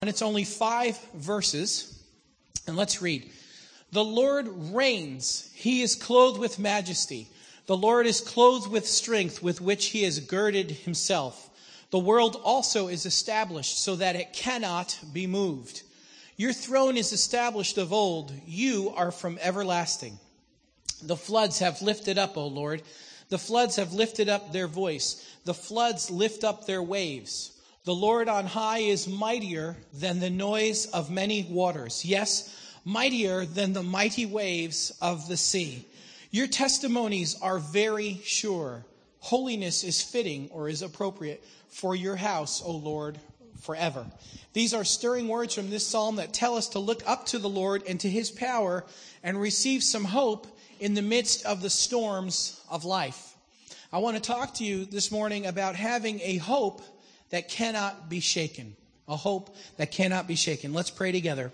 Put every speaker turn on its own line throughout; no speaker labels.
And it's only 5 verses. And let's read. The Lord reigns. He is clothed with majesty. The Lord is clothed with strength with which he has girded himself. The world also is established so that it cannot be moved. Your throne is established of old. You are from everlasting. The floods have lifted up, O Lord. The floods have lifted up their voice. The floods lift up their waves. The Lord on high is mightier than the noise of many waters. Yes, mightier than the mighty waves of the sea. Your testimonies are very sure. Holiness is fitting or is appropriate for your house, O Lord, forever. These are stirring words from this psalm that tell us to look up to the Lord and to his power and receive some hope in the midst of the storms of life. I want to talk to you this morning about having a hope that cannot be shaken. A hope that cannot be shaken. Let's pray together.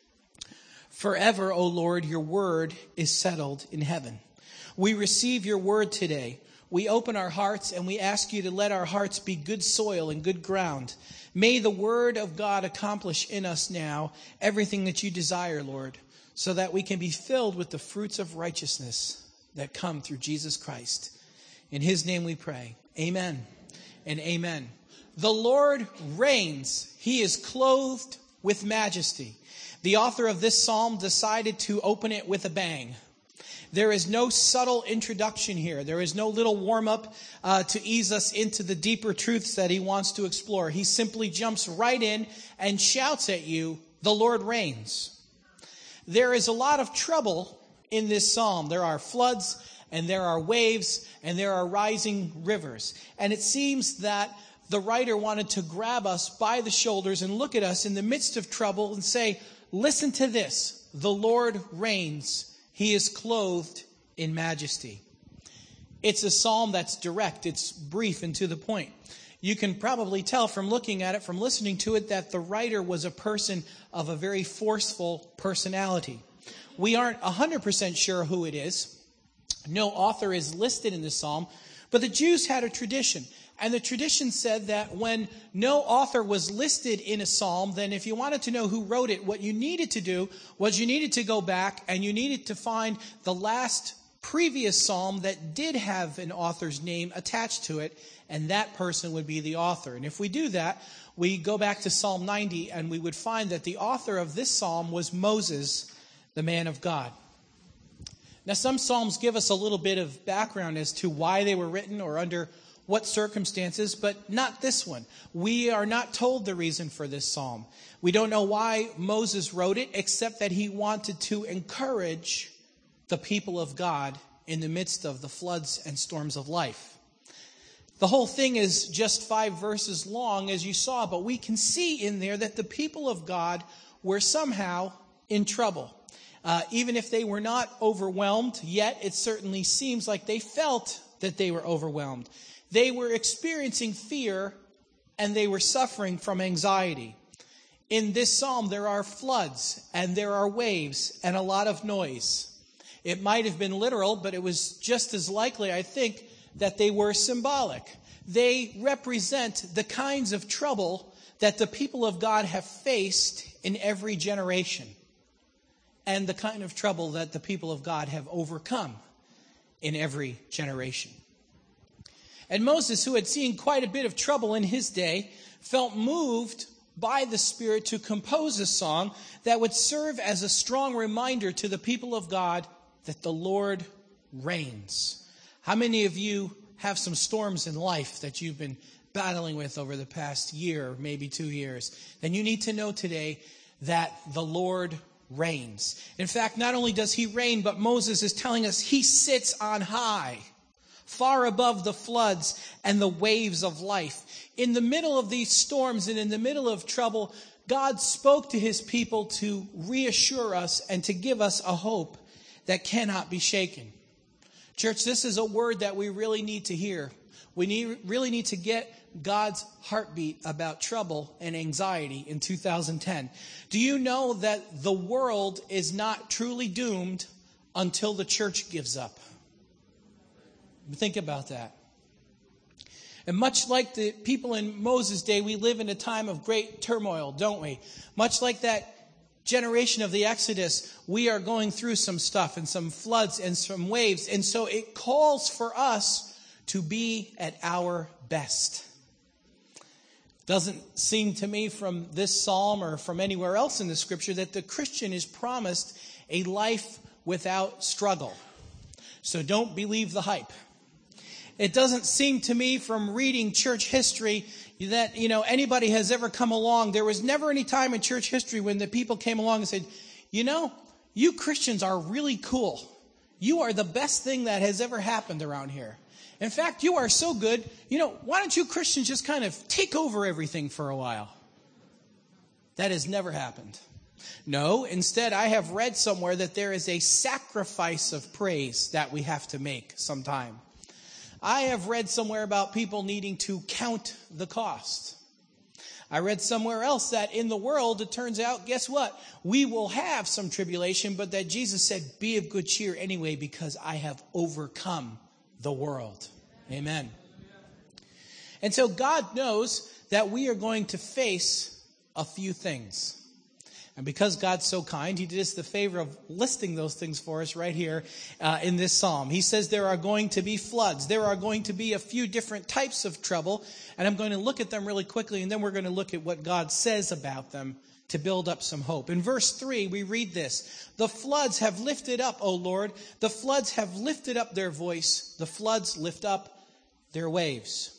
Forever, O Lord, your word is settled in heaven. We receive your word today. We open our hearts and we ask you to let our hearts be good soil and good ground. May the word of God accomplish in us now everything that you desire, Lord, so that we can be filled with the fruits of righteousness that come through Jesus Christ. In his name we pray. Amen and amen. The Lord reigns. He is clothed with majesty. The author of this psalm decided to open it with a bang. There is no subtle introduction here. There is no little warm-up to ease us into the deeper truths that he wants to explore. He simply jumps right in and shouts at you, the Lord reigns. There is a lot of trouble in this psalm. There are floods, and there are waves, and there are rising rivers. And it seems that the writer wanted to grab us by the shoulders and look at us in the midst of trouble and say, listen to this. The Lord reigns. He is clothed in majesty. It's a psalm that's direct. It's brief and to the point. You can probably tell from looking at it, from listening to it, that the writer was a person of a very forceful personality. We aren't 100% sure who it is. No author is listed in this psalm, but the Jews had a tradition. And the tradition said that when no author was listed in a psalm, then if you wanted to know who wrote it, what you needed to do was you needed to go back and you needed to find the last previous psalm that did have an author's name attached to it, and that person would be the author. And if we do that, we go back to Psalm 90, and we would find that the author of this psalm was Moses, the man of God. Now, some psalms give us a little bit of background as to why they were written or under what circumstances, but not this one. We are not told the reason for this psalm. We don't know why Moses wrote it, except that he wanted to encourage the people of God in the midst of the floods and storms of life. The whole thing is just 5 verses long, as you saw, but we can see in there that the people of God were somehow in trouble. Even if they were not overwhelmed, yet it certainly seems like they felt that they were overwhelmed. They were experiencing fear and they were suffering from anxiety. In this psalm, there are floods and there are waves and a lot of noise. It might have been literal, but it was just as likely, I think, that they were symbolic. They represent the kinds of trouble that the people of God have faced in every generation, and the kind of trouble that the people of God have overcome in every generation. And Moses, who had seen quite a bit of trouble in his day, felt moved by the Spirit to compose a song that would serve as a strong reminder to the people of God that the Lord reigns. How many of you have some storms in life that you've been battling with over the past year, maybe 2 years? Then you need to know today that the Lord reigns. In fact, not only does he reign, but Moses is telling us he sits on high, far above the floods and the waves of life. In the middle of these storms and in the middle of trouble, God spoke to his people to reassure us and to give us a hope that cannot be shaken. Church, this is a word that we really need to hear. We really need to get God's heartbeat about trouble and anxiety in 2010. Do you know that the world is not truly doomed until the church gives up? Think about that. And much like the people in Moses' day, we live in a time of great turmoil, don't we? Much like that generation of the Exodus, we are going through some stuff and some floods and some waves. And so it calls for us to be at our best. Doesn't seem to me from this psalm or from anywhere else in the scripture that the Christian is promised a life without struggle. So don't believe the hype. It doesn't seem to me from reading church history that, anybody has ever come along. There was never any time in church history when the people came along and said, you Christians are really cool. You are the best thing that has ever happened around here. In fact, you are so good. Why don't you Christians just kind of take over everything for a while? That has never happened. No, instead, I have read somewhere that there is a sacrifice of praise that we have to make sometime. I have read somewhere about people needing to count the cost. I read somewhere else that in the world, it turns out, guess what? We will have some tribulation, but that Jesus said, be of good cheer anyway, because I have overcome the world. Amen. And so God knows that we are going to face a few things. And because God's so kind, he did us the favor of listing those things for us right here in this psalm. He says there are going to be floods. There are going to be a few different types of trouble. And I'm going to look at them really quickly, and then we're going to look at what God says about them to build up some hope. In verse 3, we read this. The floods have lifted up, O Lord. The floods have lifted up their voice. The floods lift up their waves.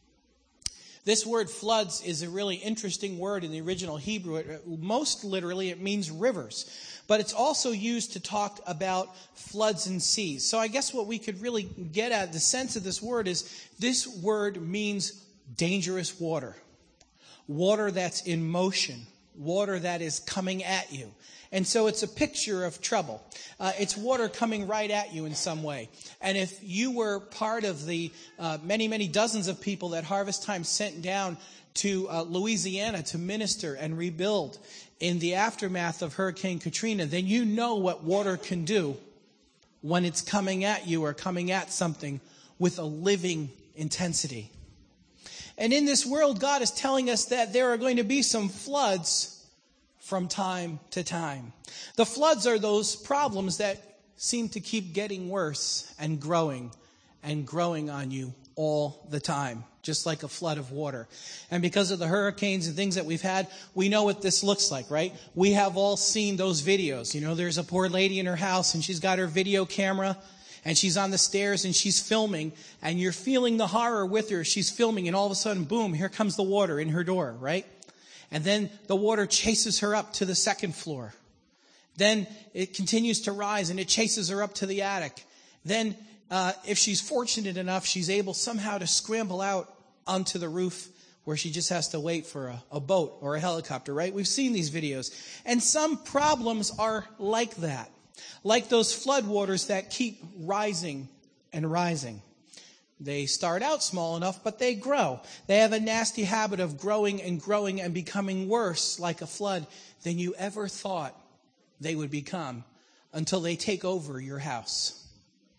This word floods is a really interesting word in the original Hebrew. Most literally, it means rivers. But it's also used to talk about floods and seas. So I guess what we could really get at, the sense of this word is, this word means dangerous water. Water that's in motion. Water that is coming at you. And so it's a picture of trouble. It's water coming right at you in some way. And if you were part of the many, many dozens of people that Harvest Time sent down to Louisiana to minister and rebuild in the aftermath of Hurricane Katrina, then you know what water can do when it's coming at you or coming at something with a living intensity. And in this world, God is telling us that there are going to be some floods from time to time. The floods are those problems that seem to keep getting worse and growing on you all the time, just like a flood of water. And because of the hurricanes and things that we've had, we know what this looks like, right? We have all seen those videos. There's a poor lady in her house, and she's got her video camera, and she's on the stairs, and she's filming, and you're feeling the horror with her. She's filming, and all of a sudden, boom, here comes the water in her door, right? And then the water chases her up to the second floor. Then it continues to rise, and it chases her up to the attic. Then, if she's fortunate enough, she's able somehow to scramble out onto the roof, where she just has to wait for a boat or a helicopter, right? We've seen these videos. And some problems are like that. Like those floodwaters that keep rising and rising. They start out small enough, but they grow. They have a nasty habit of growing and becoming worse, like a flood, than you ever thought they would become, until they take over your house.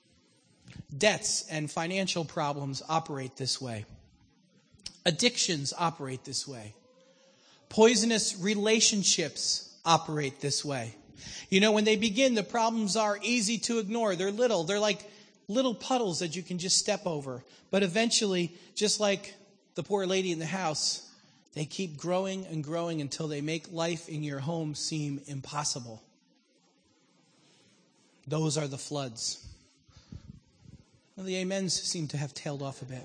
Debts and financial problems operate this way. Addictions operate this way. Poisonous relationships operate this way. When they begin, the problems are easy to ignore. They're little. They're like little puddles that you can just step over. But eventually, just like the poor lady in the house, they keep growing and growing until they make life in your home seem impossible. Those are the floods. Well, the amens seem to have tailed off a bit.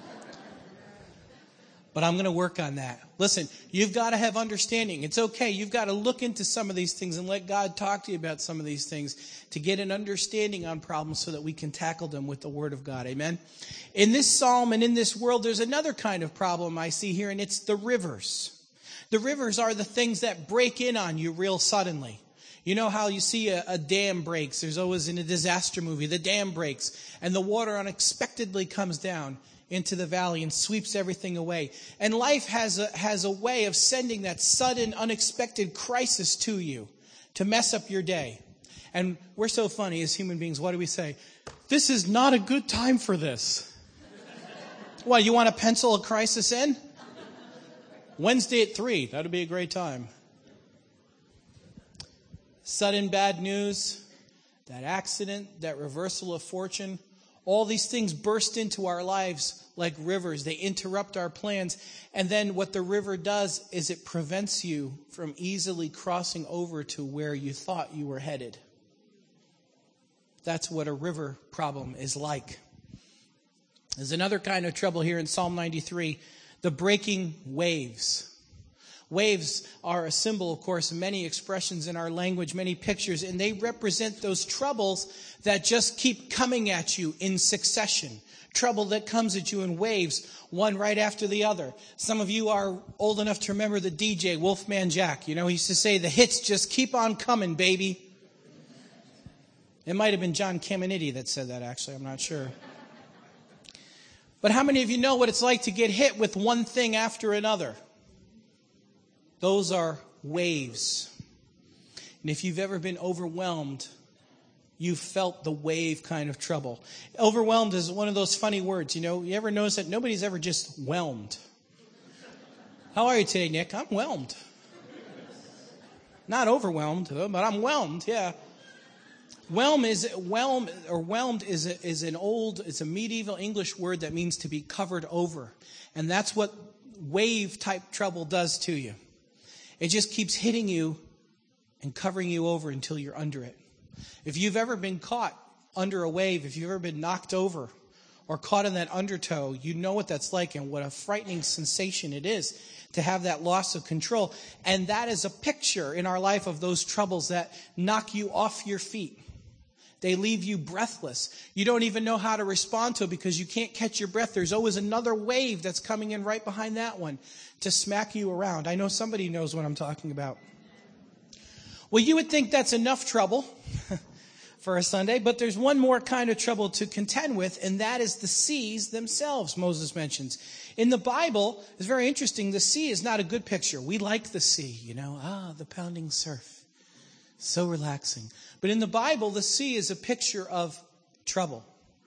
But I'm going to work on that. Listen, you've got to have understanding. It's okay. You've got to look into some of these things and let God talk to you about some of these things to get an understanding on problems so that we can tackle them with the Word of God. Amen? In this psalm and in this world, there's another kind of problem I see here, and it's the rivers. The rivers are the things that break in on you real suddenly. You know how you see a dam breaks. There's always in a disaster movie, the dam breaks, and the water unexpectedly comes down into the valley and sweeps everything away. And life has a way of sending that sudden, unexpected crisis to you to mess up your day. And we're so funny as human beings. What do we say? This is not a good time for this. What, you want to pencil a crisis in? Wednesday at 3. That would be a great time. Sudden bad news, that accident, that reversal of fortune, all these things burst into our lives like rivers. They interrupt our plans. And then what the river does is it prevents you from easily crossing over to where you thought you were headed. That's what a river problem is like. There's another kind of trouble here in Psalm 93, the breaking waves. Waves are a symbol, of course, of many expressions in our language, many pictures, and they represent those troubles that just keep coming at you in succession. Trouble that comes at you in waves, one right after the other. Some of you are old enough to remember the DJ, Wolfman Jack. You know, he used to say, the hits just keep on coming, baby. It might have been John Caminiti that said that, actually. I'm not sure. But how many of you know what it's like to get hit with one thing after another? Those are waves. And if you've ever been overwhelmed, you've felt the wave kind of trouble. Overwhelmed is one of those funny words, you know. You ever notice that nobody's ever just whelmed? How are you today, Nick? I'm whelmed. Not overwhelmed, though, but I'm whelmed, yeah. Whelmed is a medieval English word that means to be covered over. And that's what wave type trouble does to you. It just keeps hitting you and covering you over until you're under it. If you've ever been caught under a wave, if you've ever been knocked over or caught in that undertow, you know what that's like and what a frightening sensation it is to have that loss of control. And that is a picture in our life of those troubles that knock you off your feet. They leave you breathless. You don't even know how to respond to it because you can't catch your breath. There's always another wave that's coming in right behind that one to smack you around. I know somebody knows what I'm talking about. Well, you would think that's enough trouble for a Sunday, but there's one more kind of trouble to contend with, and that is the seas themselves, Moses mentions. In the Bible, it's very interesting. The sea is not a good picture. We like the sea, you know. The pounding surf. So relaxing. But in the Bible, the sea is a picture of trouble.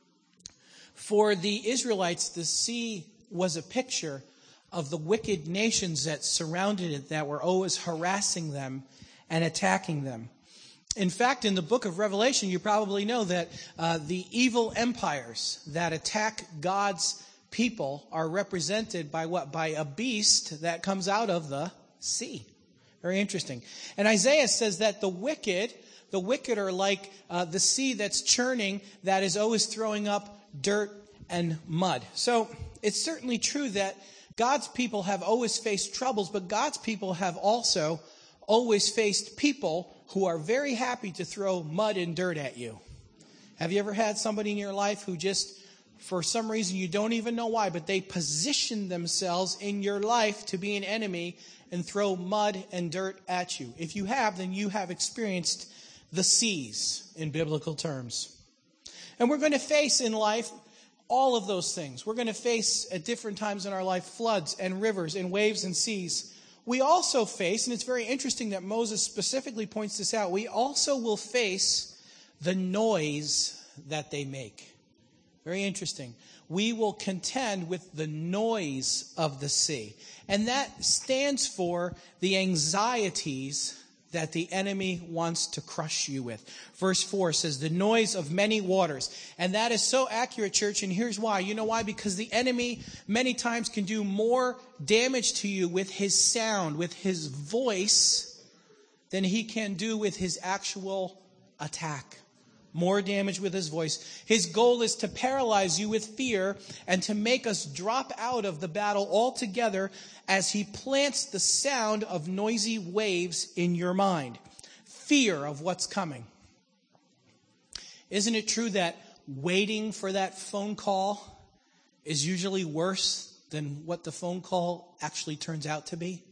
For the Israelites, the sea was a picture of the wicked nations that surrounded it, that were always harassing them and attacking them. In fact, in the book of Revelation, you probably know that the evil empires that attack God's people are represented by what? By a beast that comes out of the sea. Very interesting. And Isaiah says that the wicked are like the sea that's churning, that is always throwing up dirt and mud. So it's certainly true that God's people have always faced troubles, but God's people have also always faced people who are very happy to throw mud and dirt at you. Have you ever had somebody in your life who just, for some reason you don't even know why, but they position themselves in your life to be an enemy and throw mud and dirt at you? If you have, then you have experienced the seas in biblical terms. And we're going to face in life all of those things. We're going to face at different times in our life floods and rivers and waves and seas. We also face, and it's very interesting that Moses specifically points this out, we also will face the noise that they make. Very interesting. We will contend with the noise of the sea. And that stands for the anxieties that the enemy wants to crush you with. Verse 4 says, the noise of many waters. And that is so accurate, church, and here's why. You know why? Because the enemy many times can do more damage to you with his sound, with his voice, than he can do with his actual attack. More damage with his voice. His goal is to paralyze you with fear and to make us drop out of the battle altogether as he plants the sound of noisy waves in your mind. Fear of what's coming. Isn't it true that waiting for that phone call is usually worse than what the phone call actually turns out to be?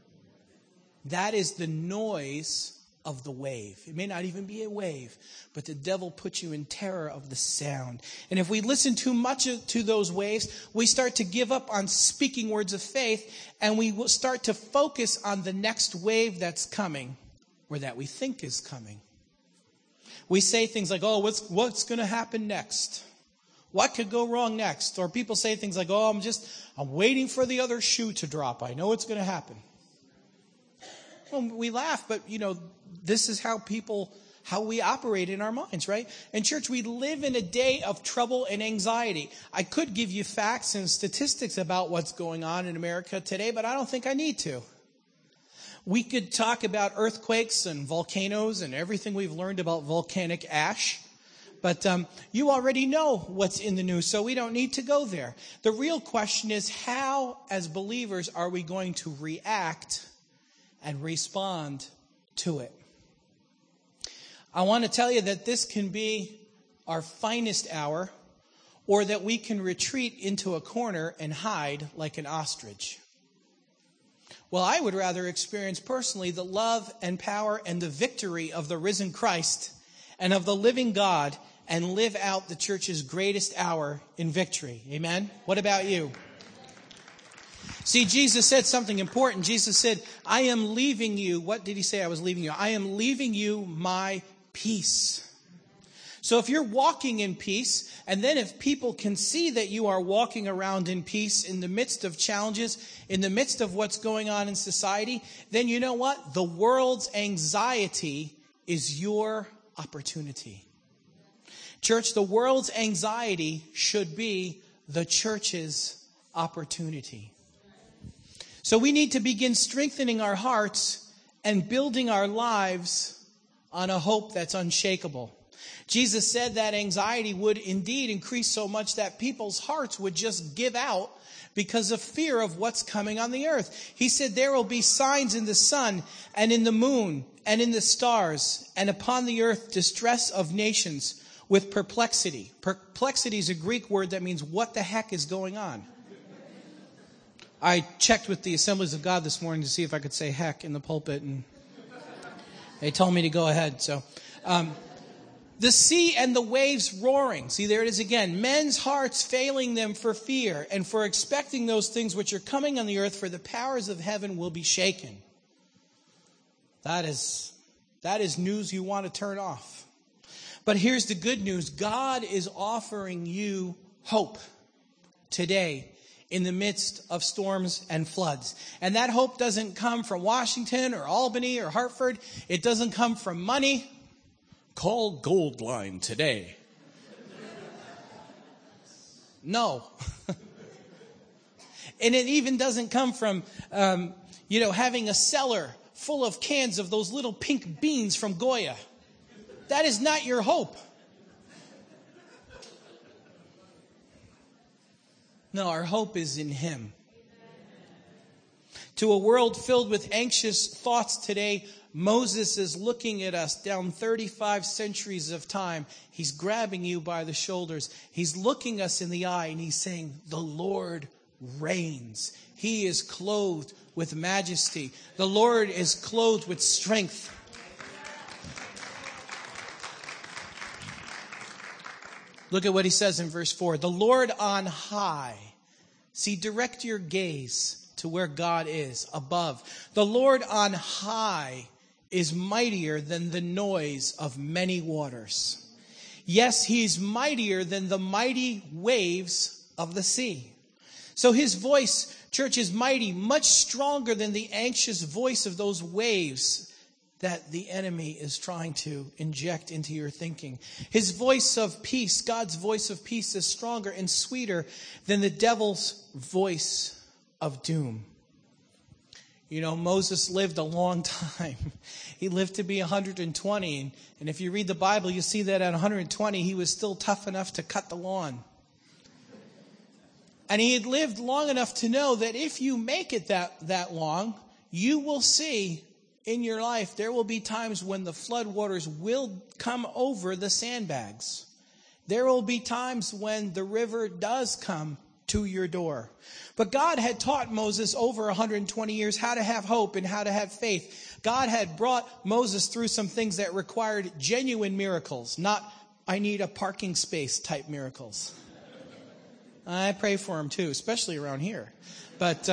That is the noise of the wave. It may not even be a wave, but the devil puts you in terror of the sound. And if we listen too much to those waves, we start to give up on speaking words of faith, and we will start to focus on the next wave that's coming, or that we think is coming. We say things like, what's going to happen next? What could go wrong next? Or people say things like, oh, I'm waiting for the other shoe to drop. I know it's going to happen. Well, we laugh, but this is how we operate in our minds, right? And church, we live in a day of trouble and anxiety. I could give you facts and statistics about what's going on in America today, but I don't think I need to. We could talk about earthquakes and volcanoes and everything we've learned about volcanic ash. But you already know what's in the news, so we don't need to go there. The real question is, how, as believers, are we going to react and respond to it? I want to tell you that this can be our finest hour, or that we can retreat into a corner and hide like an ostrich. Well, I would rather experience personally the love and power and the victory of the risen Christ and of the living God, and live out the church's greatest hour in victory. Amen? What about you? See, Jesus said something important. Jesus said, I am leaving you. What did he say I was leaving you? I am leaving you my peace. So if you're walking in peace, and then if people can see that you are walking around in peace in the midst of challenges, in the midst of what's going on in society, then you know what? The world's anxiety is your opportunity. Church, the world's anxiety should be the church's opportunity. So we need to begin strengthening our hearts and building our lives on a hope that's unshakable. Jesus said that anxiety would indeed increase so much that people's hearts would just give out because of fear of what's coming on the earth. He said there will be signs in the sun and in the moon and in the stars, and upon the earth distress of nations with perplexity. Perplexity is a Greek word that means what the heck is going on. I checked with the Assemblies of God this morning to see if I could say heck in the pulpit, and they told me to go ahead. So, the sea and the waves roaring. See, there it is again. Men's hearts failing them for fear and for expecting those things which are coming on the earth, for the powers of heaven will be shaken. That is news you want to turn off. But here's the good news. God is offering you hope today in the midst of storms and floods. And that hope doesn't come from Washington or Albany or Hartford. It doesn't come from money. Call Goldline today. No. And it even doesn't come from, having a cellar full of cans of those little pink beans from Goya. That is not your hope. No, our hope is in Him. To a world filled with anxious thoughts today, Moses is looking at us down 35 centuries of time. He's grabbing you by the shoulders. He's looking us in the eye and he's saying, the Lord reigns. He is clothed with majesty. The Lord is clothed with strength. Look at what he says in verse 4. The Lord on high. See, direct your gaze to where God is, above. The Lord on high is mightier than the noise of many waters. Yes, He's mightier than the mighty waves of the sea. So His voice, church, is mighty, much stronger than the anxious voice of those waves that the enemy is trying to inject into your thinking. His voice of peace, God's voice of peace, is stronger and sweeter than the devil's voice of doom. You know, Moses lived a long time. He lived to be 120. And if you read the Bible, you see that at 120, he was still tough enough to cut the lawn. And he had lived long enough to know that if you make it that long, you will see in your life, there will be times when the flood waters will come over the sandbags. There will be times when the river does come to your door. But God had taught Moses over 120 years how to have hope and how to have faith. God had brought Moses through some things that required genuine miracles, not I need a parking space type miracles. I pray for him too, especially around here. But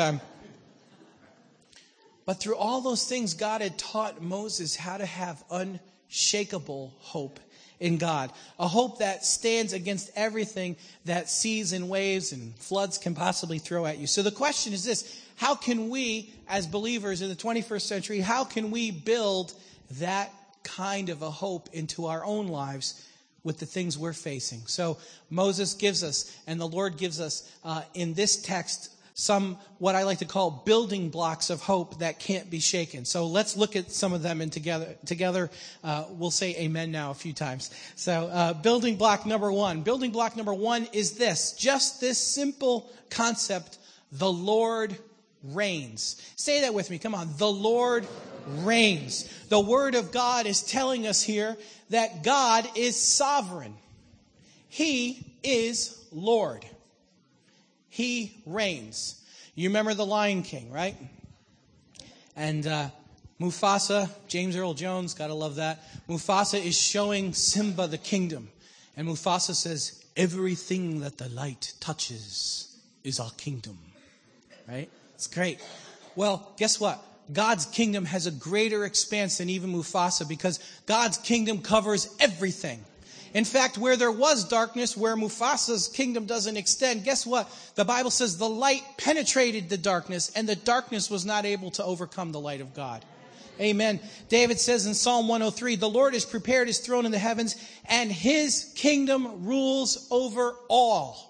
through all those things, God had taught Moses how to have unshakable hope in God. A hope that stands against everything that seas and waves and floods can possibly throw at you. So the question is this: how can we, as believers in the 21st century, how can we build that kind of a hope into our own lives with the things we're facing? So Moses gives us, and the Lord gives us in this text, some what I like to call building blocks of hope that can't be shaken. So let's look at some of them, and together we'll say amen now a few times. So building block number one. Building block number one is this: just this simple concept: the Lord reigns. Say that with me. Come on. The Lord reigns. The Word of God is telling us here that God is sovereign. He is Lord. He reigns. You remember the Lion King, right? And Mufasa, James Earl Jones, gotta love that. Mufasa is showing Simba the kingdom. And Mufasa says, everything that the light touches is our kingdom. Right? It's great. Well, guess what? God's kingdom has a greater expanse than even Mufasa, because God's kingdom covers everything. In fact, where there was darkness, where Mufasa's kingdom doesn't extend, guess what? The Bible says the light penetrated the darkness, and the darkness was not able to overcome the light of God. Amen. David says in Psalm 103, the Lord has prepared his throne in the heavens, and his kingdom rules over all.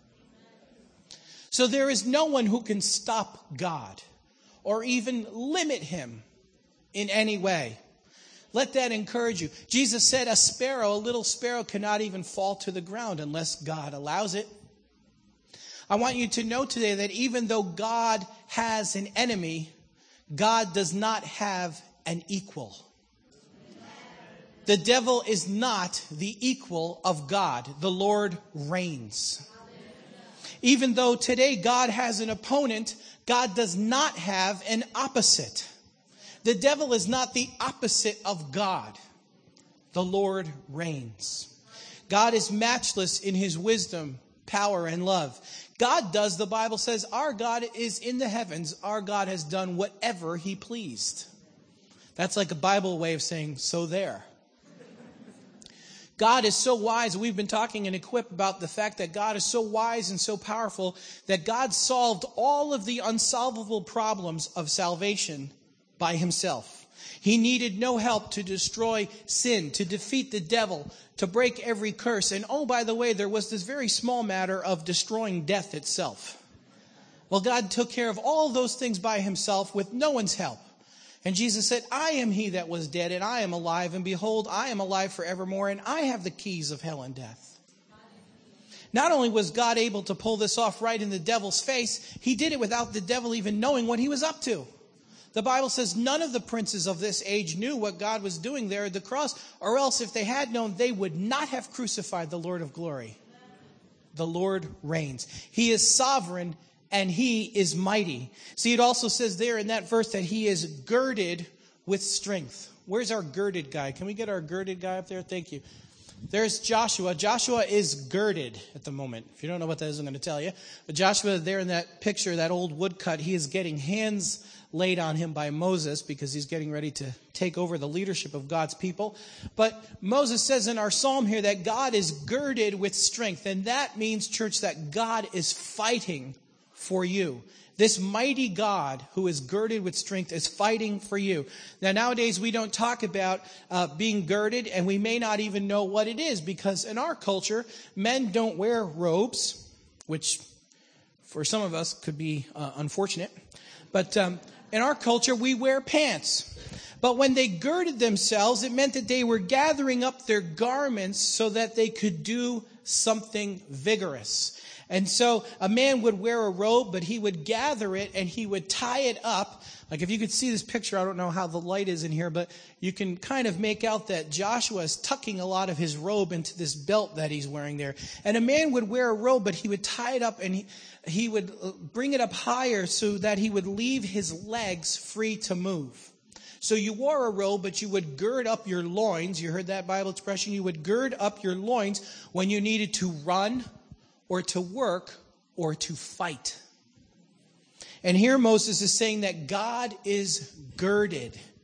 So there is no one who can stop God or even limit him in any way. Let that encourage you. Jesus said a little sparrow cannot even fall to the ground unless God allows it. I want you to know today that even though God has an enemy, God does not have an equal. The devil is not the equal of God. The Lord reigns. Even though today God has an opponent, God does not have an opposite. The devil is not the opposite of God. The Lord reigns. God is matchless in his wisdom, power, and love. God does, the Bible says, our God is in the heavens. Our God has done whatever he pleased. That's like a Bible way of saying, so there. God is so wise. We've been talking in Equip about the fact that God is so wise and so powerful that God solved all of the unsolvable problems of salvation by himself. He needed no help to destroy sin, to defeat the devil, to break every curse. And oh, by the way, there was this very small matter of destroying death itself. Well, God took care of all those things by himself with no one's help. And Jesus said, I am he that was dead, and I am alive, and behold, I am alive forevermore, and I have the keys of hell and death. Not only was God able to pull this off right in the devil's face, he did it without the devil even knowing what he was up to. The Bible says none of the princes of this age knew what God was doing there at the cross, or else if they had known, they would not have crucified the Lord of glory. The Lord reigns. He is sovereign, and he is mighty. See, it also says there in that verse that he is girded with strength. Where's our girded guy? Can we get our girded guy up there? Thank you. There's Joshua. Joshua is girded at the moment. If you don't know what that is, I'm going to tell you. But Joshua there in that picture, that old woodcut, he is getting hands laid on him by Moses because he's getting ready to take over the leadership of God's people. But Moses says in our psalm here that God is girded with strength. And that means, church, that God is fighting for you. This mighty God who is girded with strength is fighting for you. Now, nowadays we don't talk about being girded, and we may not even know what it is, because in our culture, men don't wear robes, which for some of us could be unfortunate. But in our culture, we wear pants. But when they girded themselves, it meant that they were gathering up their garments so that they could do something vigorous. And so a man would wear a robe, but he would gather it and he would tie it up. Like if you could see this picture, I don't know how the light is in here, but you can kind of make out that Joshua is tucking a lot of his robe into this belt that he's wearing there. And a man would wear a robe, but he would tie it up and he would bring it up higher so that he would leave his legs free to move. So you wore a robe, but you would gird up your loins. You heard that Bible expression? You would gird up your loins when you needed to run, or to work, or to fight. And here Moses is saying that God is girded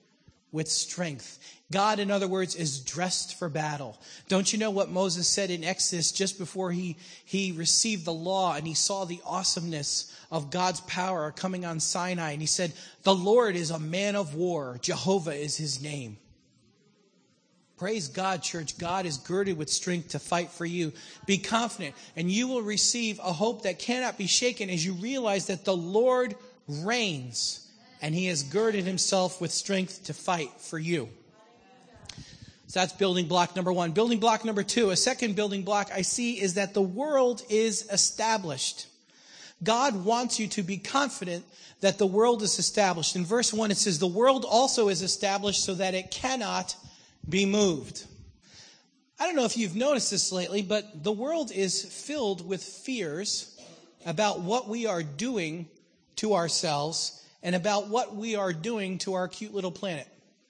with strength. God, in other words, is dressed for battle. Don't you know what Moses said in Exodus just before he received the law and he saw the awesomeness of God's power coming on Sinai? And he said, the Lord is a man of war. Jehovah is his name. Praise God, church. God is girded with strength to fight for you. Be confident, and you will receive a hope that cannot be shaken as you realize that the Lord reigns, and he has girded himself with strength to fight for you. So that's building block number one. Building block number two, a second building block I see is that the world is established. God wants you to be confident that the world is established. In verse 1 it says, the world also is established so that it cannot be moved. I don't know if you've noticed this lately, but the world is filled with fears about what we are doing to ourselves and about what we are doing to our cute little planet.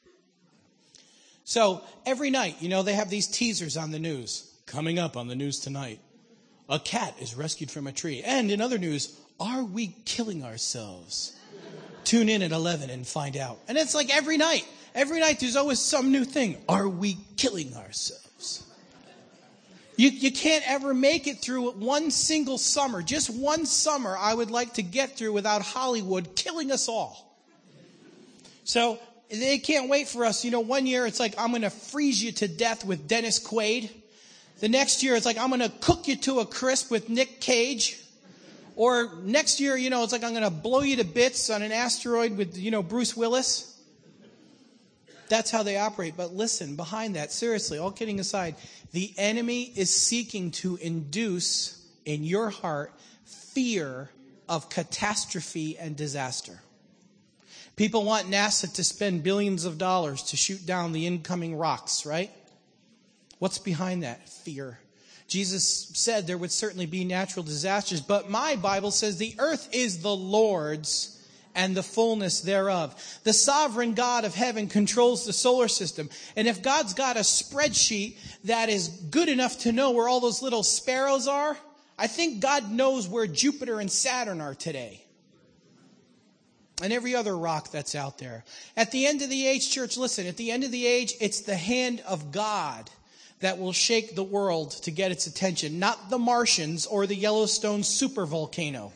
So every night, they have these teasers on the news. Coming up on the news tonight, a cat is rescued from a tree. And in other news, are we killing ourselves? Tune in at 11 and find out. And it's like every night. Every night there's always some new thing. Are we killing ourselves? You can't ever make it through one single summer. Just one summer I would like to get through without Hollywood killing us all. So they can't wait for us. 1 year it's like, I'm going to freeze you to death with Dennis Quaid. The next year it's like, I'm going to cook you to a crisp with Nick Cage. Or next year, it's like, I'm going to blow you to bits on an asteroid with, Bruce Willis. That's how they operate. But listen, behind that, seriously, all kidding aside, the enemy is seeking to induce in your heart fear of catastrophe and disaster. People want NASA to spend billions of dollars to shoot down the incoming rocks, right? What's behind that? Fear. Jesus said there would certainly be natural disasters, but my Bible says the earth is the Lord's and the fullness thereof. The sovereign God of heaven controls the solar system. And if God's got a spreadsheet that is good enough to know where all those little sparrows are, I think God knows where Jupiter and Saturn are today. And every other rock that's out there. At the end of the age, church, listen, at the end of the age, it's the hand of God that will shake the world to get its attention, not the Martians or the Yellowstone supervolcano.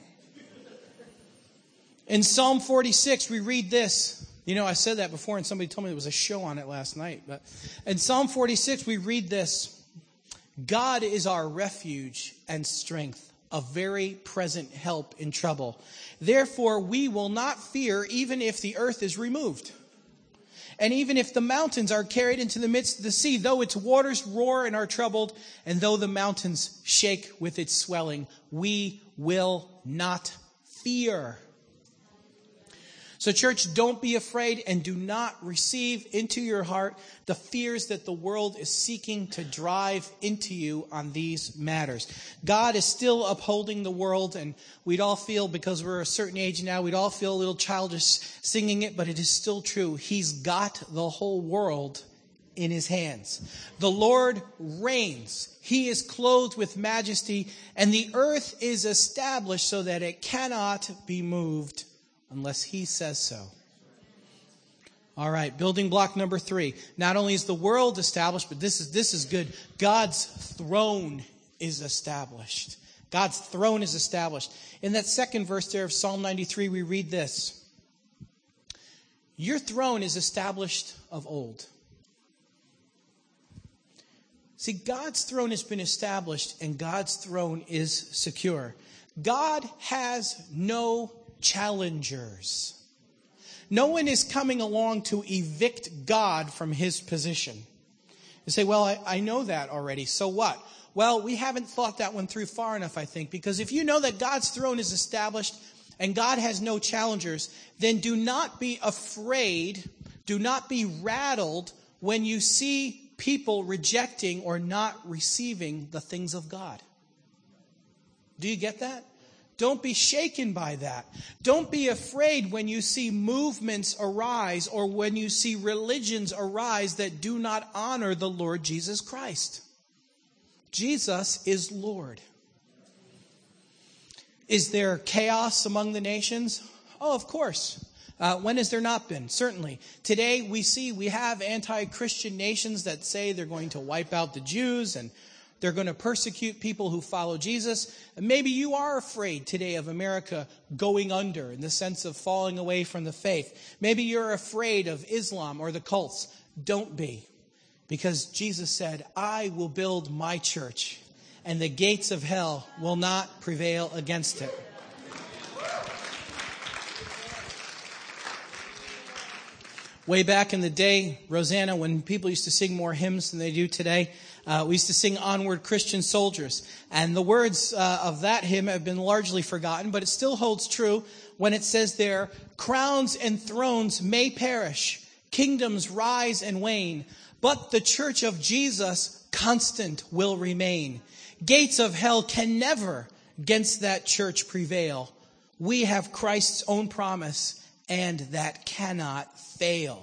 In Psalm 46, we read this. I said that before and somebody told me there was a show on it last night. But in Psalm 46, we read this. God is our refuge and strength, a very present help in trouble. Therefore, we will not fear even if the earth is removed. And even if the mountains are carried into the midst of the sea, though its waters roar and are troubled, and though the mountains shake with its swelling, we will not fear. So church, don't be afraid and do not receive into your heart the fears that the world is seeking to drive into you on these matters. God is still upholding the world, and we'd all feel, because we're a certain age now, we'd all feel a little childish singing it, but it is still true. He's got the whole world in his hands. The Lord reigns. He is clothed with majesty, and the earth is established so that it cannot be moved unless he says so. All right, building block number 3. Not only is the world established, but this is good. God's throne is established. God's throne is established. In that second verse there of Psalm 93, we read this. Your throne is established of old. See, God's throne has been established, and God's throne is secure. God has no challengers. No one is coming along to evict God from his position. You say, well, I know that already. So what? Well, we haven't thought that one through far enough, I think, because if you know that God's throne is established and God has no challengers, then do not be afraid, do not be rattled when you see people rejecting or not receiving the things of God. Do you get that? Don't be shaken by that. Don't be afraid when you see movements arise or when you see religions arise that do not honor the Lord Jesus Christ. Jesus is Lord. Is there chaos among the nations? Oh, of course. When has there not been? Certainly. Today we have anti-Christian nations that say they're going to wipe out the Jews and they're going to persecute people who follow Jesus. And maybe you are afraid today of America going under in the sense of falling away from the faith. Maybe you're afraid of Islam or the cults. Don't be. Because Jesus said, I will build my church, and the gates of hell will not prevail against it. Way back in the day, Rosanna, when people used to sing more hymns than they do today, we used to sing Onward Christian Soldiers. And the words of that hymn have been largely forgotten, but it still holds true when it says there, crowns and thrones may perish, kingdoms rise and wane, but the church of Jesus constant will remain. Gates of hell can never against that church prevail. We have Christ's own promise, and that cannot fail.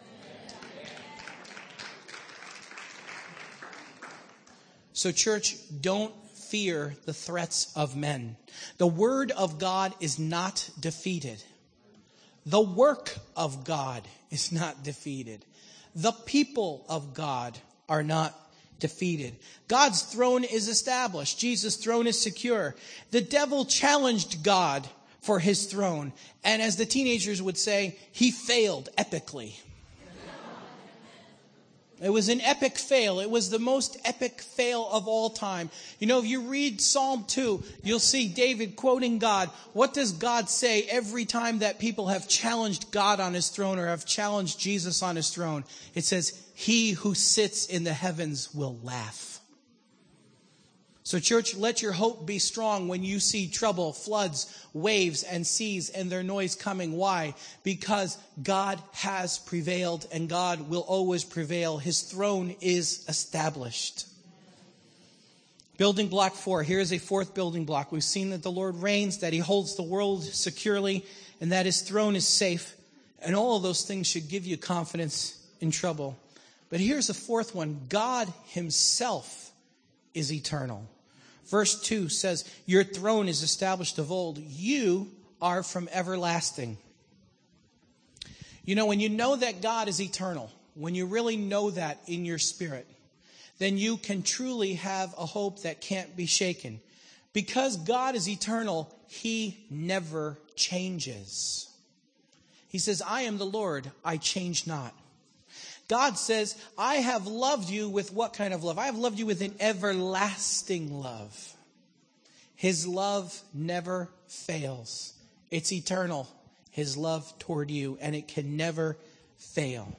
So, church, don't fear the threats of men. The word of God is not defeated. The work of God is not defeated. The people of God are not defeated. God's throne is established. Jesus' throne is secure. The devil challenged God for his throne. And as the teenagers would say, he failed epically. It was an epic fail. It was the most epic fail of all time. You know, if you read Psalm 2, you'll see David quoting God. What does God say every time that people have challenged God on his throne or have challenged Jesus on his throne? It says, he who sits in the heavens will laugh. So, church, let your hope be strong when you see trouble, floods, waves, and seas and their noise coming. Why? Because God has prevailed and God will always prevail. His throne is established. Building block 4. Here's a fourth building block. We've seen that the Lord reigns, that he holds the world securely, and that his throne is safe. And all of those things should give you confidence in trouble. But here's a fourth one. God himself is eternal. Verse 2 says, your throne is established of old. You are from everlasting. You know, when you know that God is eternal, when you really know that in your spirit, then you can truly have a hope that can't be shaken. Because God is eternal, he never changes. He says, I am the Lord, I change not. God says, I have loved you with what kind of love? I have loved you with an everlasting love. His love never fails. It's eternal, his love toward you, and it can never fail.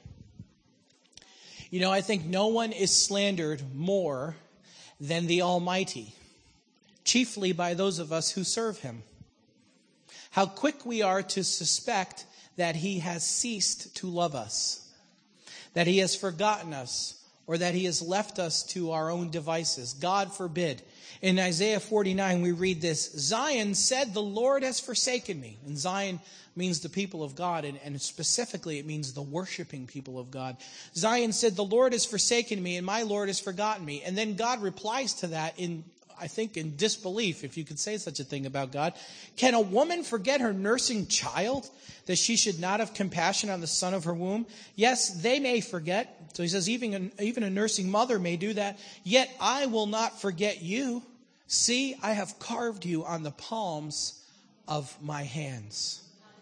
You know, I think no one is slandered more than the Almighty, chiefly by those of us who serve him. How quick we are to suspect that he has ceased to love us, that he has forgotten us, or that he has left us to our own devices. God forbid. In Isaiah 49, we read this, Zion said, the Lord has forsaken me. And Zion means the people of God, and specifically it means the worshiping people of God. Zion said, the Lord has forsaken me, and my Lord has forgotten me. And then God replies to that in disbelief, if you could say such a thing about God. Can a woman forget her nursing child, that she should not have compassion on the son of her womb? Yes, they may forget. So he says, even a nursing mother may do that. Yet I will not forget you. See, I have carved you on the palms of my hands.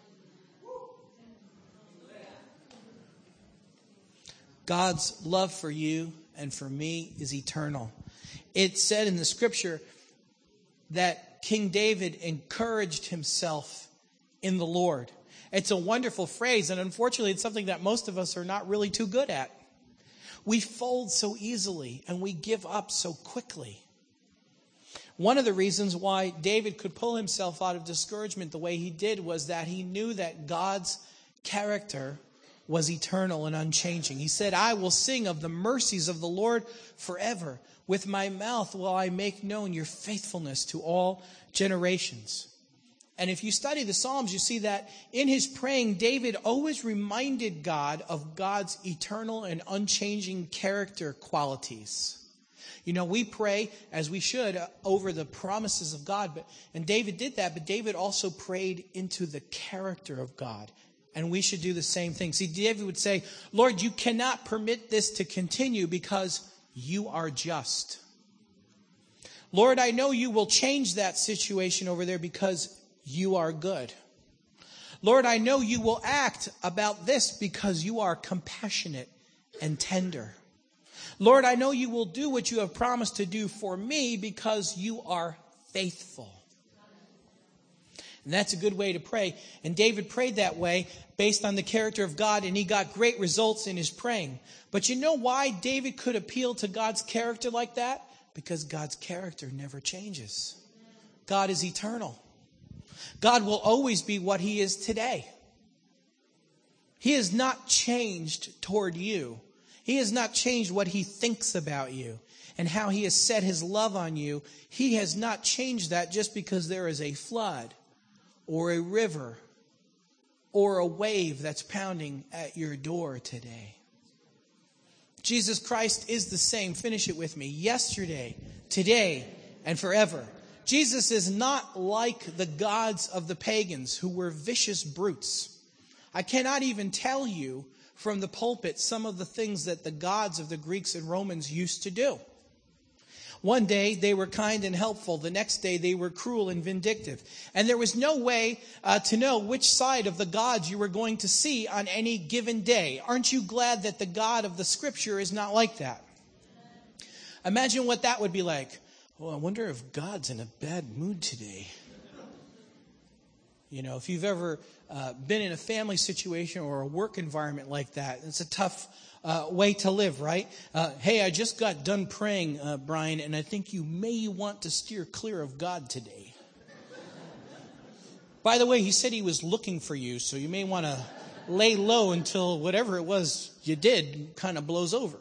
God's love for you and for me is eternal. It said in the scripture that King David encouraged himself in the Lord. It's a wonderful phrase, and unfortunately it's something that most of us are not really too good at. We fold so easily and we give up so quickly. One of the reasons why David could pull himself out of discouragement the way he did was that he knew that God's character was eternal and unchanging. He said, I will sing of the mercies of the Lord forever. With my mouth will I make known your faithfulness to all generations. And if you study the Psalms, you see that in his praying, David always reminded God of God's eternal and unchanging character qualities. You know, we pray, as we should, over the promises of God. And David did that, but David also prayed into the character of God. And we should do the same thing. See, David would say, Lord, you cannot permit this to continue because you are just. Lord, I know you will change that situation over there because you are good. Lord, I know you will act about this because you are compassionate and tender. Lord, I know you will do what you have promised to do for me because you are faithful. And that's a good way to pray. And David prayed that way based on the character of God, and he got great results in his praying. But you know why David could appeal to God's character like that? Because God's character never changes. God is eternal. God will always be what he is today. He has not changed toward you. He has not changed what he thinks about you and how he has set his love on you. He has not changed that just because there is a flood or a river or a wave that's pounding at your door today. Jesus Christ is the same. Finish it with me. Yesterday, today, and forever. Jesus is not like the gods of the pagans who were vicious brutes. I cannot even tell you from the pulpit some of the things that the gods of the Greeks and Romans used to do. One day they were kind and helpful. The next day they were cruel and vindictive. And there was no way to know which side of the gods you were going to see on any given day. Aren't you glad that the God of the Scripture is not like that? Imagine what that would be like. Well, I wonder if God's in a bad mood today. You know, if you've ever been in a family situation or a work environment like that, it's a tough way to live, right? Hey, I just got done praying, Brian, and I think you may want to steer clear of God today. By the way, he said he was looking for you, so you may want to lay low until whatever it was you did kind of blows over.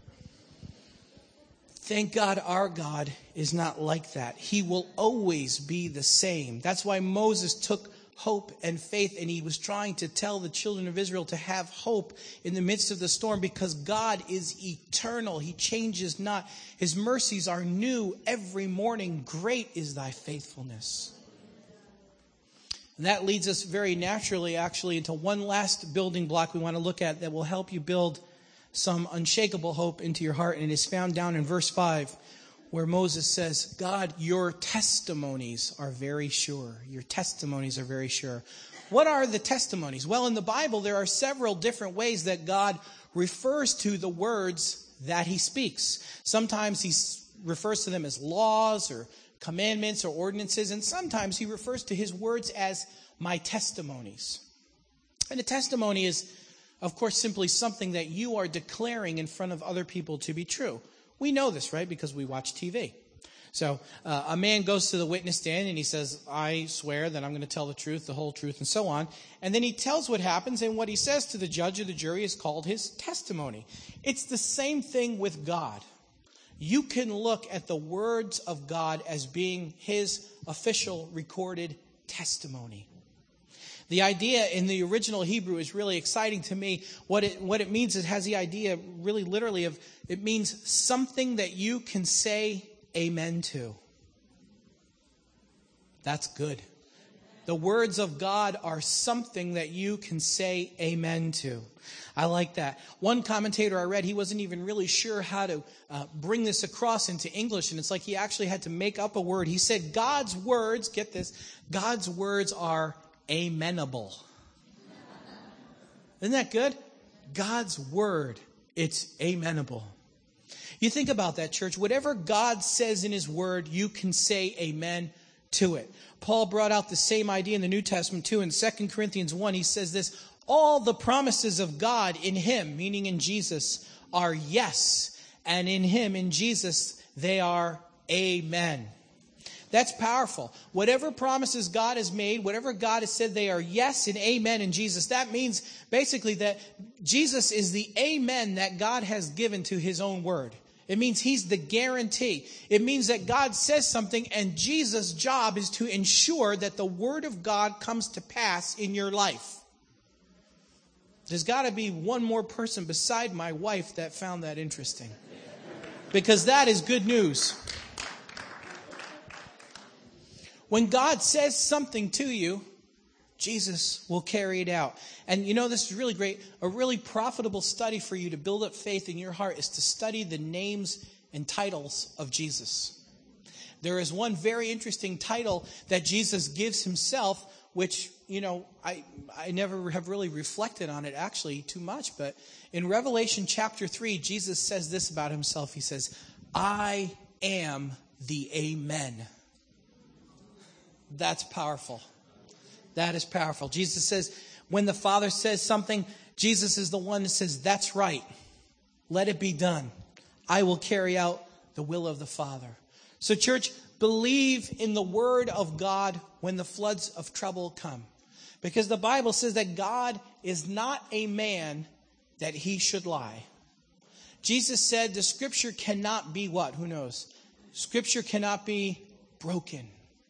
Thank God our God is not like that. He will always be the same. That's why Moses took hope and faith, and he was trying to tell the children of Israel to have hope in the midst of the storm because God is eternal. He changes not. His mercies are new every morning. Great is thy faithfulness. And that leads us very naturally, actually, into one last building block we want to look at that will help you build some unshakable hope into your heart. And it is found down in verse 5, where Moses says, God, your testimonies are very sure. Your testimonies are very sure. What are the testimonies? Well, in the Bible, there are several different ways that God refers to the words that he speaks. Sometimes he refers to them as laws or commandments or ordinances, and sometimes he refers to his words as my testimonies. And a testimony is, of course, simply something that you are declaring in front of other people to be true. We know this, right? Because we watch TV. So a man goes to the witness stand and he says, I swear that I'm going to tell the truth, the whole truth, and so on. And then he tells what happens, and what he says to the judge or the jury is called his testimony. It's the same thing with God. You can look at the words of God as being his official recorded testimony. The idea in the original Hebrew is really exciting to me. What it means, it has the idea really literally of, it means something that you can say amen to. That's good. The words of God are something that you can say amen to. I like that. One commentator I read, he wasn't even really sure how to bring this across into English. And it's like he actually had to make up a word. He said, God's words, get this, God's words are amenable. Isn't that good? God's word, it's amenable. You think about that, church. Whatever God says in his word, you can say amen to it. Paul brought out the same idea in the New Testament too. In 2 Corinthians 1, he says this, all the promises of God in him, meaning in Jesus, are yes. And in him, in Jesus, they are amen. That's powerful. Whatever promises God has made, whatever God has said, they are yes and amen in Jesus. That means basically that Jesus is the amen that God has given to his own word. It means he's the guarantee. It means that God says something and Jesus' job is to ensure that the word of God comes to pass in your life. There's got to be one more person beside my wife that found that interesting. Because that is good news. When God says something to you, Jesus will carry it out. And you know, this is really great. A really profitable study for you to build up faith in your heart is to study the names and titles of Jesus. There is one very interesting title that Jesus gives himself, which, you know, I never have really reflected on it actually too much. But in Revelation chapter 3, Jesus says this about himself. He says, I am the Amen. That's powerful. That is powerful. Jesus says, when the Father says something, Jesus is the one that says, that's right. Let it be done. I will carry out the will of the Father. So church, believe in the word of God when the floods of trouble come. Because the Bible says that God is not a man that he should lie. Jesus said the scripture cannot be what? Who knows? Scripture cannot be broken.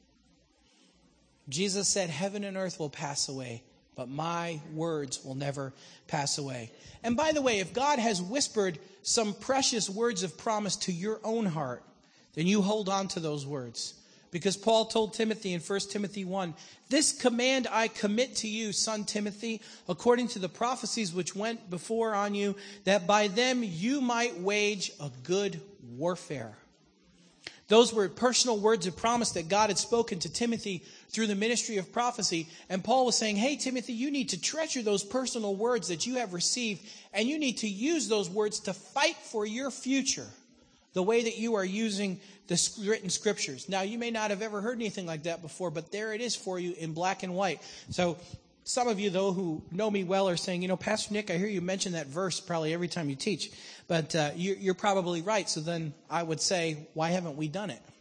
Jesus said, heaven and earth will pass away, but my words will never pass away. And by the way, if God has whispered some precious words of promise to your own heart, then you hold on to those words. Because Paul told Timothy in 1 Timothy 1, this command I commit to you, son Timothy, according to the prophecies which went before on you, that by them you might wage a good warfare. Those were personal words of promise that God had spoken to Timothy through the ministry of prophecy. And Paul was saying, hey, Timothy, you need to treasure those personal words that you have received. And you need to use those words to fight for your future the way that you are using the written scriptures. Now, you may not have ever heard anything like that before, but there it is for you in black and white. So some of you, though, who know me well are saying, you know, Pastor Nick, I hear you mention that verse probably every time you teach. But you're probably right. So then I would say, why haven't we done it?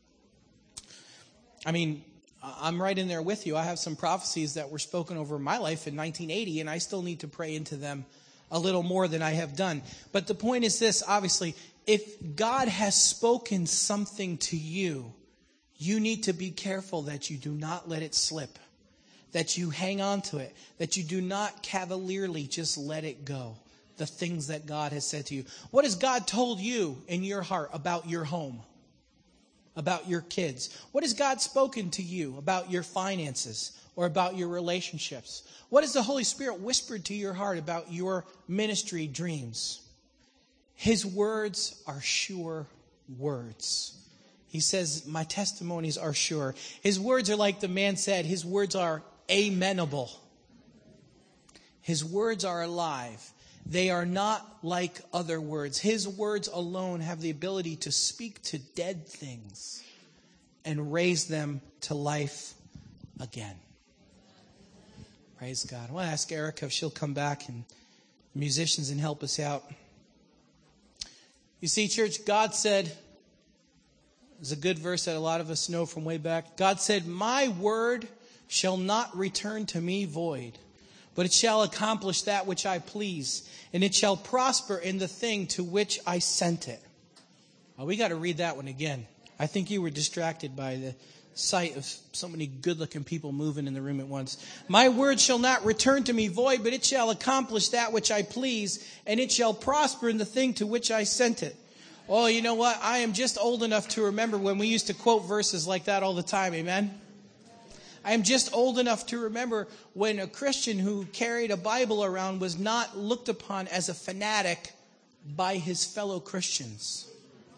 I mean, I'm right in there with you. I have some prophecies that were spoken over my life in 1980, and I still need to pray into them a little more than I have done. But the point is this, obviously, if God has spoken something to you, you need to be careful that you do not let it slip, that you hang on to it, that you do not cavalierly just let it go, the things that God has said to you. What has God told you in your heart about your home, about your kids? What has God spoken to you about your finances or about your relationships? What has the Holy Spirit whispered to your heart about your ministry dreams? His words are sure words. He says, my testimonies are sure. His words are like the man said, his words are amenable. His words are alive. They are not like other words. His words alone have the ability to speak to dead things and raise them to life again. Praise God. I want to ask Erica if she'll come back and musicians and help us out. You see, church, God said, there's a good verse that a lot of us know from way back. God said, my word shall not return to me void, but it shall accomplish that which I please, and it shall prosper in the thing to which I sent it. Well, we got to read that one again. I think you were distracted by the sight of so many good-looking people moving in the room at once. My word shall not return to me void, but it shall accomplish that which I please, and it shall prosper in the thing to which I sent it. Oh, you know what? I am just old enough to remember when we used to quote verses like that all the time. Amen? I am just old enough to remember when a Christian who carried a Bible around was not looked upon as a fanatic by his fellow Christians.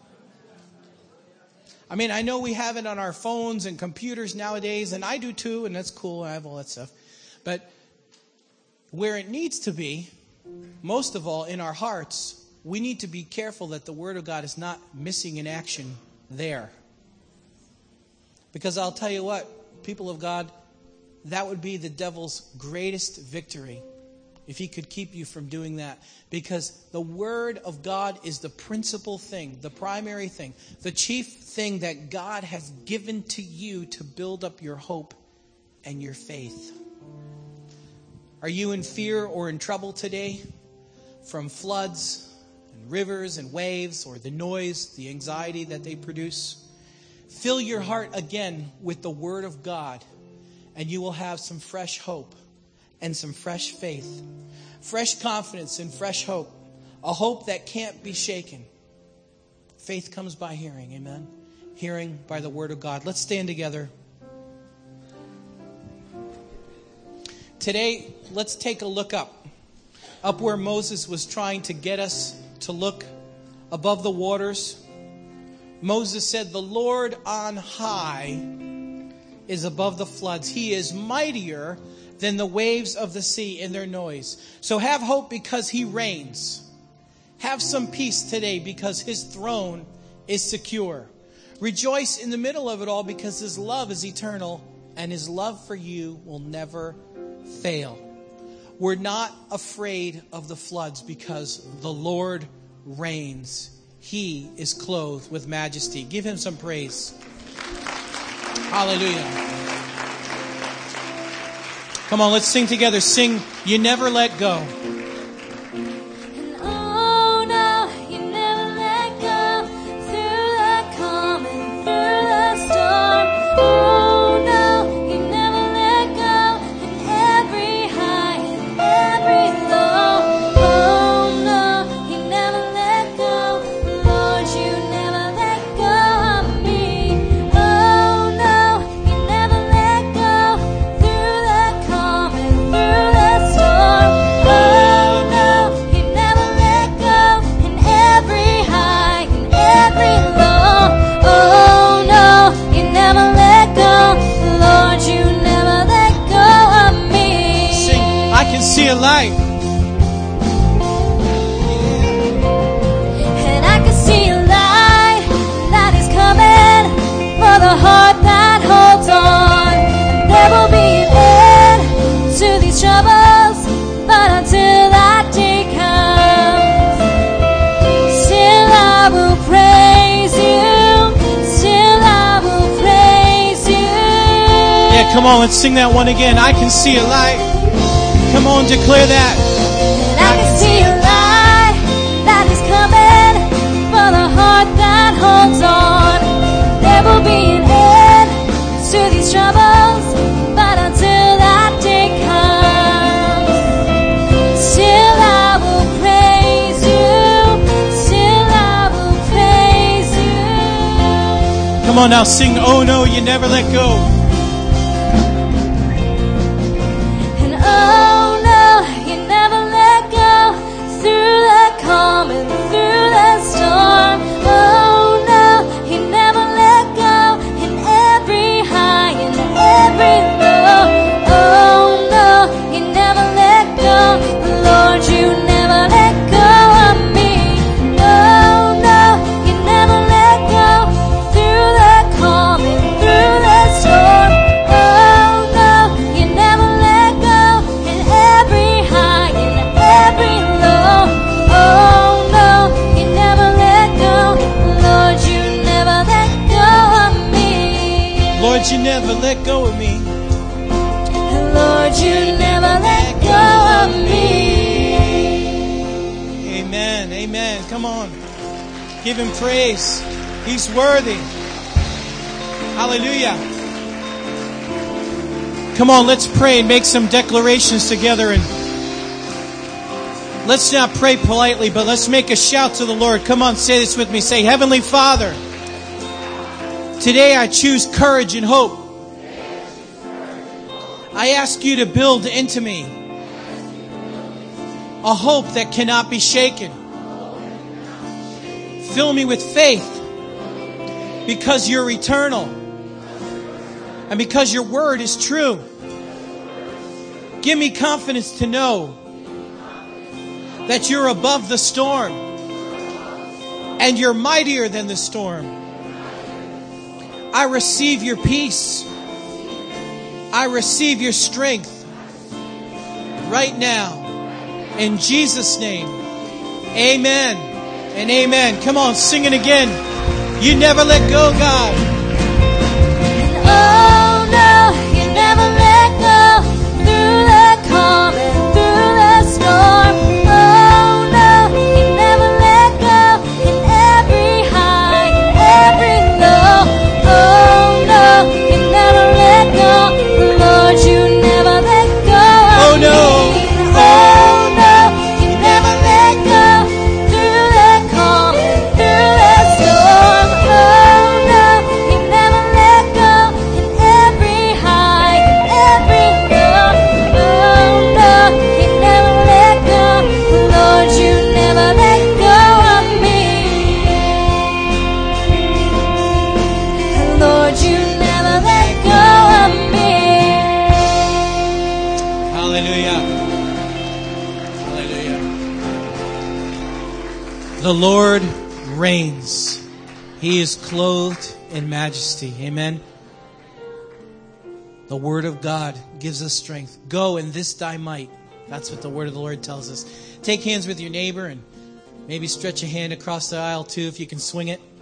I mean, I know we have it on our phones and computers nowadays, and I do too, and that's cool. I have all that stuff. But where it needs to be, most of all in our hearts, we need to be careful that the Word of God is not missing in action there. Because I'll tell you what, people of God, that would be the devil's greatest victory if he could keep you from doing that. Because the Word of God is the principal thing, the primary thing, the chief thing that God has given to you to build up your hope and your faith. Are you in fear or in trouble today from floods and rivers and waves, or the noise, the anxiety that they produce? Fill your heart again with the Word of God, and you will have some fresh hope and some fresh faith, fresh confidence and fresh hope, a hope that can't be shaken. Faith comes by hearing, amen? Hearing by the Word of God. Let's stand together. Today, let's take a look up where Moses was trying to get us to look above the waters. Moses said, "The Lord on high is above the floods. He is mightier than the waves of the sea in their noise." So have hope because he reigns. Have some peace today because his throne is secure. Rejoice in the middle of it all because his love is eternal and his love for you will never fail. We're not afraid of the floods because the Lord reigns. He is clothed with majesty. Give him some praise. Hallelujah. Come on, let's sing together. Sing, "You Never Let Go." See a light.
And I can see a light that is coming for the heart that holds on. There will be an end to these troubles, but until that day comes, still I will praise you. Still I will praise you.
Yeah, come on, let's sing that one again. I can see a light. Come on, declare that.
And I can see a light that is coming for the heart that holds on. There will be an end to these troubles, but until that day comes, still I will praise you. Still I will praise you.
Come on now, sing, "Oh no, you never let go." Lord, you never let go of me.
Lord, you never let go of me.
Amen. Amen. Come on. Give him praise. He's worthy. Hallelujah. Come on, let's pray and make some declarations together. And let's not pray politely, but let's make a shout to the Lord. Come on, say this with me. Say, "Heavenly Father, today I choose courage and hope. I ask you to build into me a hope that cannot be shaken. Fill me with faith because you're eternal and because your word is true. Give me confidence to know that you're above the storm and you're mightier than the storm. I receive your peace. I receive your strength right now. In Jesus' name, amen and amen." Come on, sing it again. You never let go, God.
Oh no, you never let go through the calm and through the storm. Oh no, you never let go in every high, in every low. Oh no, you never let go. Lord, you never let go of
Oh no.
me. Oh no, you never let go through the calm and through the storm. Oh no, you
The Lord reigns. He is clothed in majesty. Amen. The word of God gives us strength. Go in this thy might. That's what the word of the Lord tells us. Take hands with your neighbor and maybe stretch a hand across the aisle too if you can swing it.